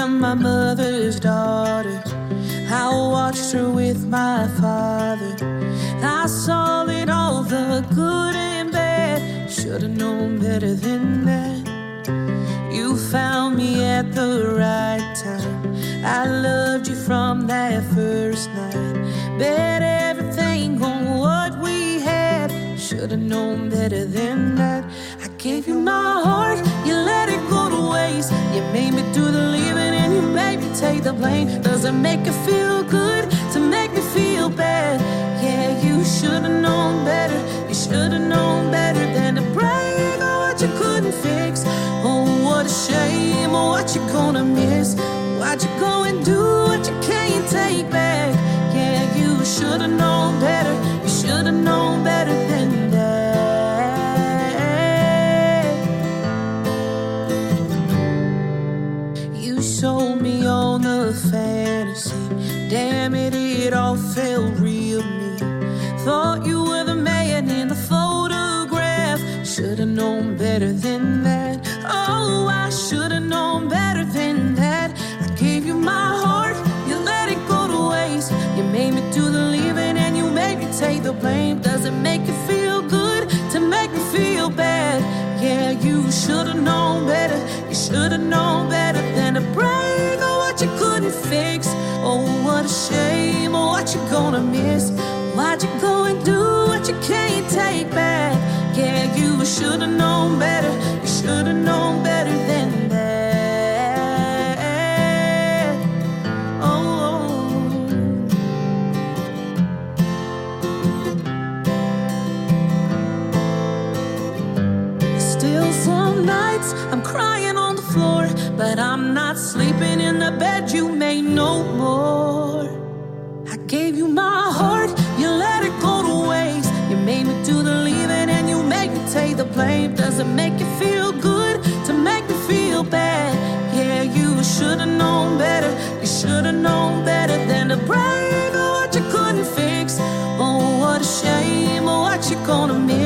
I'm my mother's daughter. I watched her with my father. I saw it all, the good and bad. Should've known better than that. You found me at the right time. I loved you from that first night. Bet everything on what we had. Should've known better than that. I gave you my heart, you let it go to waste. You made me do the leaving and you made me take the blame. Does it make you feel good to make me feel bad? Yeah, you should've known better. You should've known better than to break what you couldn't fix. Oh, what a shame, oh, what you gonna miss? Why'd you go and do what you can't take back? Yeah, you should've known better. You should've known better than that. You sold me on the fantasy. Damn it, it all felt real to me. Thought you were the man in the photograph. Should've known better than that. Oh, I should've known better than that. I gave you my heart, you let it go to waste. You made me do the leaving and you made me take the blame. Does it make you feel good to make me feel bad? Yeah, you should've known better. You should've known better than to break what you couldn't fix. Oh, what a shame, oh, what you gonna miss? Why'd you go and do what you can't take back? Yeah, you should've known better. You should've known better than that. Oh. Still some nights I'm crying on the floor, but I'm not sleeping in the bed you made no more. I gave you my heart, you let it go to waste. You made me do the leaving and you made me take the blame. Does it make you feel good to make me feel bad? Yeah, you should've known better. You should've known better than to break what you couldn't fix. Oh, what a shame, oh, what you gonna miss?